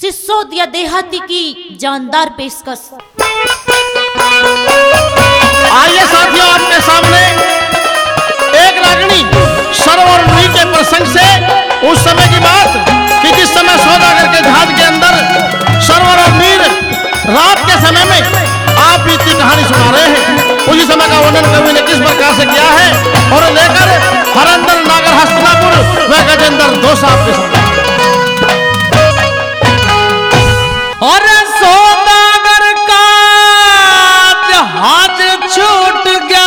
सिसोदिया देहाती की जानदार पेशकश। आइए साथियों, आपके सामने एक रागिनी सर्व और नुई के प्रसंग से उस समय की बात कि जिस समय सौदागर के जहाज के अंदर सरवर और मीर रात के समय में आप बीती कहानी सुना रहे हैं। उसी समय का वर्णन कवि ने किस प्रकार से किया है और लेकर हरंदर नागर हस्तिनापुर व गजेंद्र दोष आपके सामने। और सौदागर का जहाज छूट गया,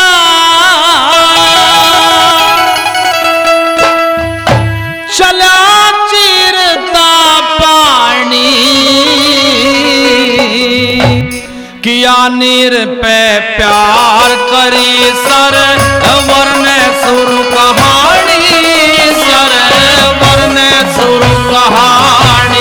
चला चीरता पानी, किया नीर पे प्यार करी सर वरने सुर कहानी, सर वरने सुर कहानी।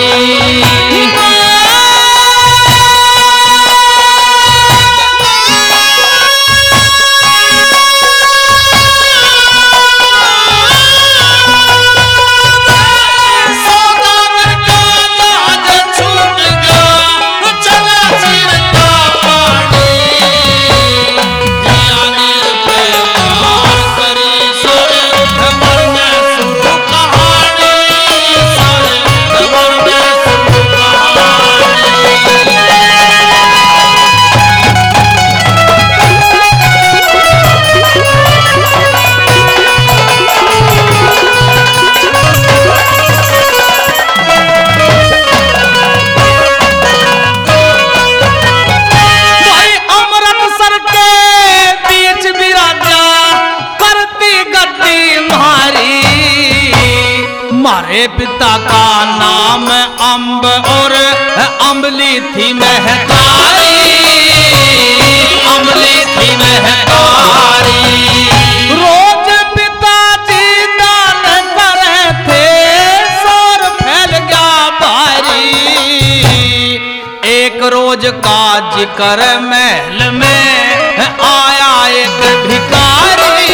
मारे पिता का नाम अम्ब और अम्बली थी महतारी, अम्बली थी महतारी। रोज पिताजी दान करे थे, शोर फैल गया भारी। एक रोज का जिक्र महल में आया एक भिखारी,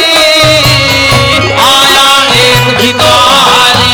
आया एक भिखारी।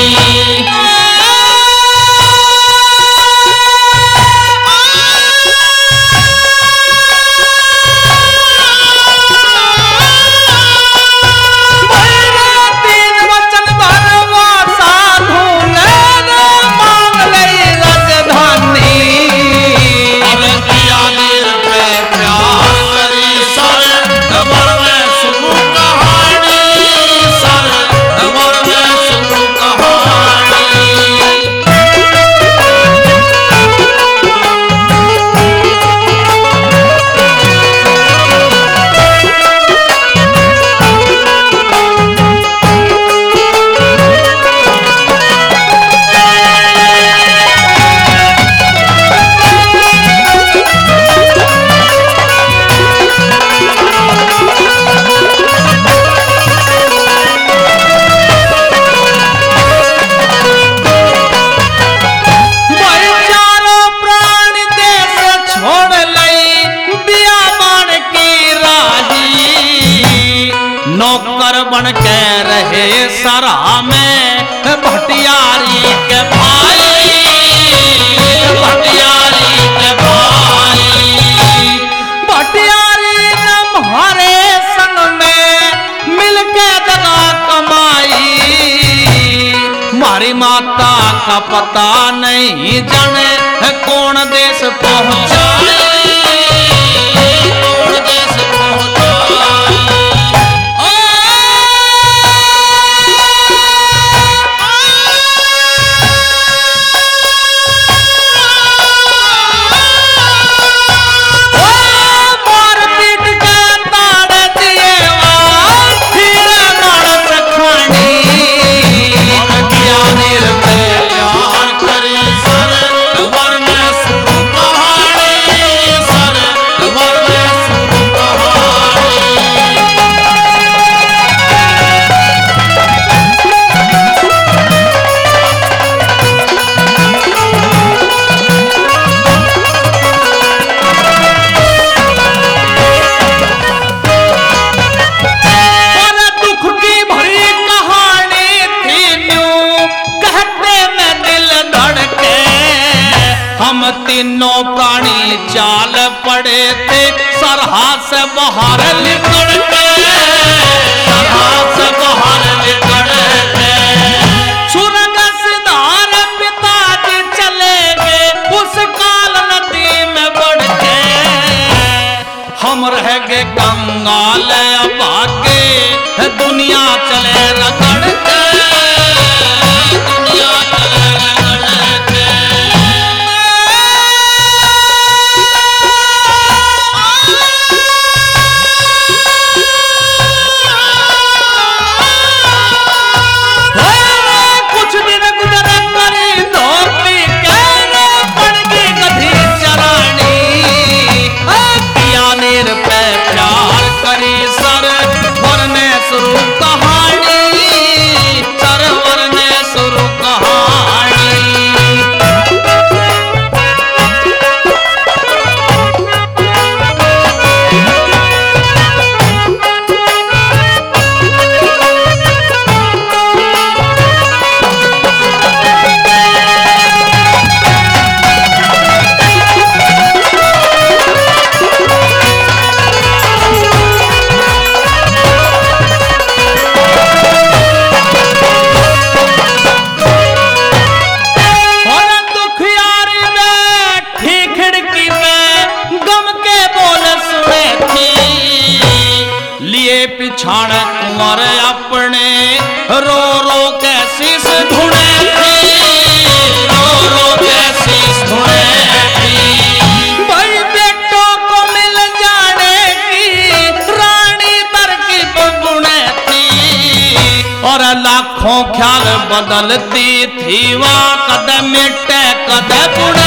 नौकर बन के रहे सरा में भटियारी के भाई, भटियारी के भाई। भटियारी हमारे संग में मिलके जगह कमाई, मारी माता का पता नहीं जाने कौन देश पहुंचाए, कौन देश पहुंचाए। हम तीनों प्राणी चाल पड़े थे सरहा से बाहर निकल के, सरहा से बाहर निकल के। सुरंग सिधार पिताजी चले गए उस काल नदी में बढ़ के, हम रह गए कंगाल भागे दुनिया चले रगड़ के, दुनिया चले रगड़ के। कुछ दिन गुजरे करी धोपी कहने पड़ गई गधी चरानी, पिया नीर पे प्यार करी सर वरने शुरू कहानी, सर वरने शुरू कहानी। पिछाड़ कुंवर अपने रो रो के शीश धुने थी, रो रो के शीश धुने थी। भाई बेटों को मिल जाने की रानी तरकीब बुने थी, और लाखों ख्याल बदलती थी वह कदम मिटे कदम बुने